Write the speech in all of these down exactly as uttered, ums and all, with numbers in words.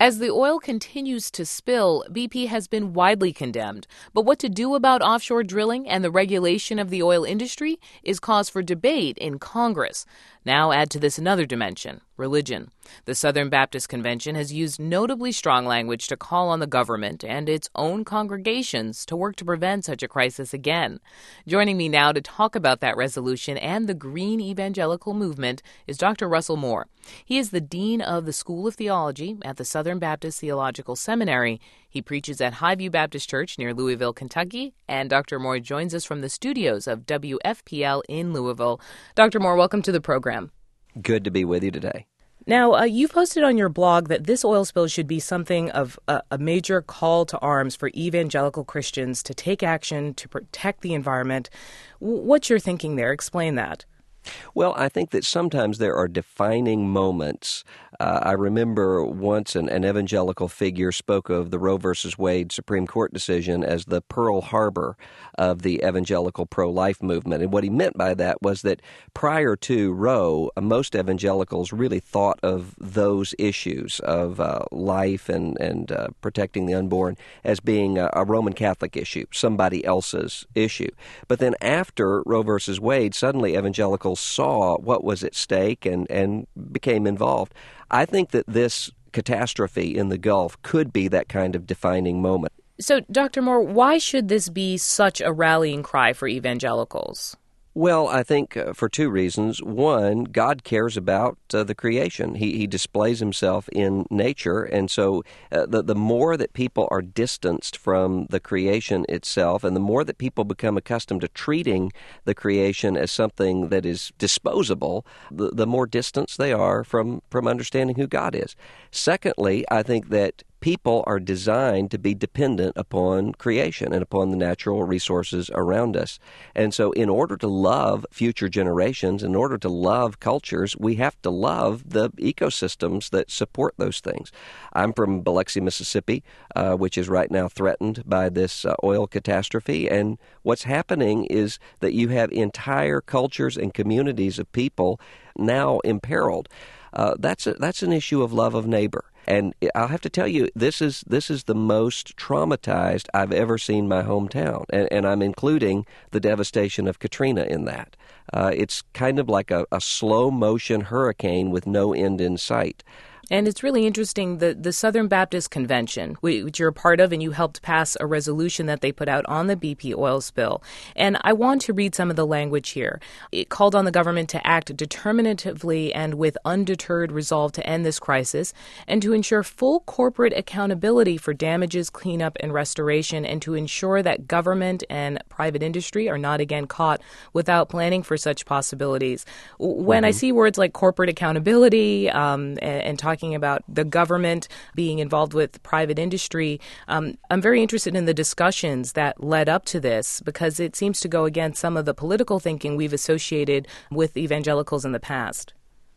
As the oil continues to spill, B P has been widely condemned. But what to do about offshore drilling and the regulation of the oil industry is cause for debate in Congress. Now add to this another dimension, religion. The Southern Baptist Convention has used notably strong language to call on the government and its own congregations to work to prevent such a crisis again. Joining me now to talk about that resolution and the Green Evangelical movement is Doctor Russell Moore. He is the Dean of the School of Theology at the Southern Baptist Theological Seminary. He preaches at Highview Baptist Church near Louisville, Kentucky, and Doctor Moore joins us from the studios of W F P L in Louisville. Doctor Moore, welcome to the program. Good to be with you today. Now, uh, you posted on your blog that this oil spill should be something of a, a major call to arms for evangelical Christians to take action to protect the environment. W- what's your thinking there? Explain that. Well, I think that sometimes there are defining moments. Uh, I remember once an, an evangelical figure spoke of the Roe versus Wade Supreme Court decision as the Pearl Harbor of the evangelical pro-life movement. And what he meant by that was that prior to Roe, uh, most evangelicals really thought of those issues of uh, life and, and uh, protecting the unborn as being a, a Roman Catholic issue, somebody else's issue. But then after Roe versus Wade, suddenly evangelicals saw what was at stake and, and became involved. I think that this catastrophe in the Gulf could be that kind of defining moment. So, Doctor Moore, why should this be such a rallying cry for evangelicals? Well, I think uh, for two reasons. One, God cares about uh, the creation. He, he displays himself in nature, and so uh, the, the more that people are distanced from the creation itself, and the more that people become accustomed to treating the creation as something that is disposable, the, the more distance they are from, from understanding who God is. Secondly, I think that people are designed to be dependent upon creation and upon the natural resources around us. And so in order to love future generations, in order to love cultures, we have to love the ecosystems that support those things. I'm from Biloxi, Mississippi, uh, which is right now threatened by this uh, oil catastrophe. And what's happening is that you have entire cultures and communities of people now imperiled. Uh, that's a, that's an issue of love of neighbor. And I'll have to tell you, this is this is the most traumatized I've ever seen my hometown, and, and I'm including the devastation of Katrina in that. Uh, it's kind of like a, a slow-motion hurricane with no end in sight. And it's really interesting, the, the Southern Baptist Convention, which you're a part of, and you helped pass a resolution that they put out on the B P oil spill. And I want to read some of the language here. It called on the government to act determinatively and with undeterred resolve to end this crisis, and to ensure full corporate accountability for damages, cleanup, and restoration, and to ensure that government and private industry are not again caught without planning for such possibilities. When mm-hmm. I see words like corporate accountability um, and, and talking about the government being involved with private industry, um, I'm very interested in the discussions that led up to this, because it seems to go against some of the political thinking we've associated with evangelicals in the past.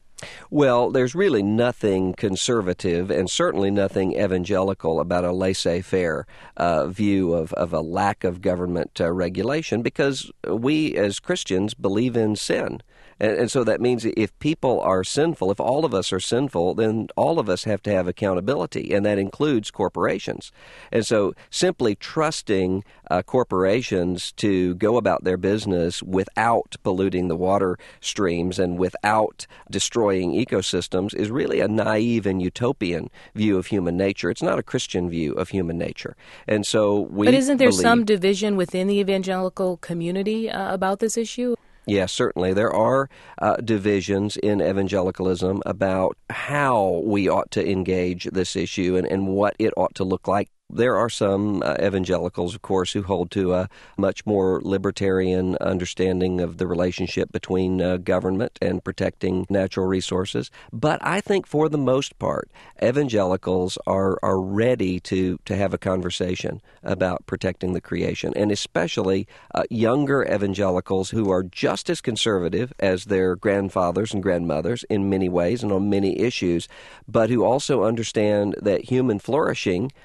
Well, there's really nothing conservative and certainly nothing evangelical about a laissez-faire uh, view of, of a lack of government uh, regulation, because we as Christians believe in sin. And, and so that means if people are sinful, if all of us are sinful, then all of us have to have accountability, and that includes corporations. And so simply trusting uh, corporations to go about their business without polluting the water streams and without destroying ecosystems is really a naive and utopian view of human nature. It's not a Christian view of human nature. And so we But isn't there believe, some division within the evangelical community uh, about this issue? Yes, certainly. There are uh, divisions in evangelicalism about how we ought to engage this issue and, and what it ought to look like. There are some uh, evangelicals, of course, who hold to a much more libertarian understanding of the relationship between uh, government and protecting natural resources. But I think for the most part, evangelicals are, are ready to, to have a conversation about protecting the creation, and especially uh, younger evangelicals who are just as conservative as their grandfathers and grandmothers in many ways and on many issues, but who also understand that human flourishing means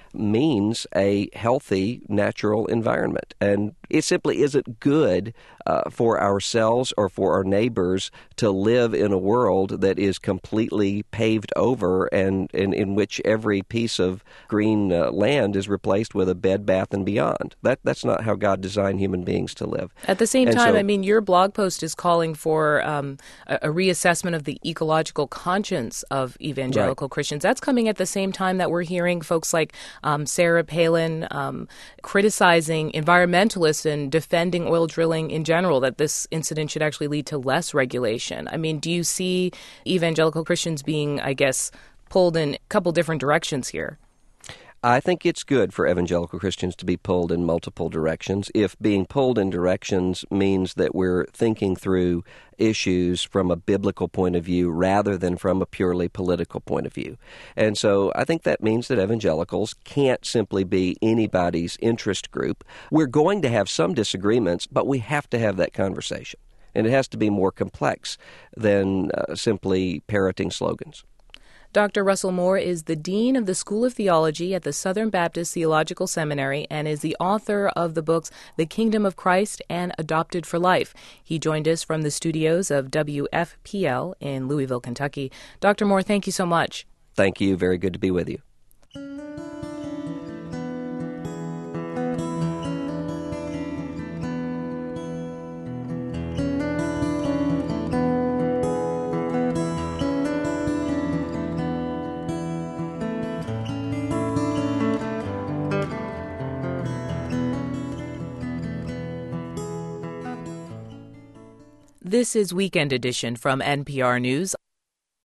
means a healthy, natural environment. And it simply isn't good uh, for ourselves or for our neighbors to live in a world that is completely paved over and, and in which every piece of green uh, land is replaced with a Bed Bath and Beyond. That That's not how God designed human beings to live. At the same and time, so, I mean, your blog post is calling for um, a, a reassessment of the ecological conscience of evangelical right. Christians. That's coming at the same time that we're hearing folks like um, Sarah Palin um, criticizing environmentalists and defending oil drilling in general, that this incident should actually lead to less regulation. I mean, do you see evangelical Christians being, I guess, pulled in a couple different directions here? I think it's good for evangelical Christians to be pulled in multiple directions. If being pulled in directions means that we're thinking through issues from a biblical point of view rather than from a purely political point of view. And so I think that means that evangelicals can't simply be anybody's interest group. We're going to have some disagreements, but we have to have that conversation. And it has to be more complex than uh, simply parroting slogans. Doctor Russell Moore is the Dean of the School of Theology at the Southern Baptist Theological Seminary and is the author of the books The Kingdom of Christ and Adopted for Life. He joined us from the studios of W F P L in Louisville, Kentucky. Doctor Moore, thank you so much. Thank you. Very good to be with you. This is Weekend Edition from N P R News.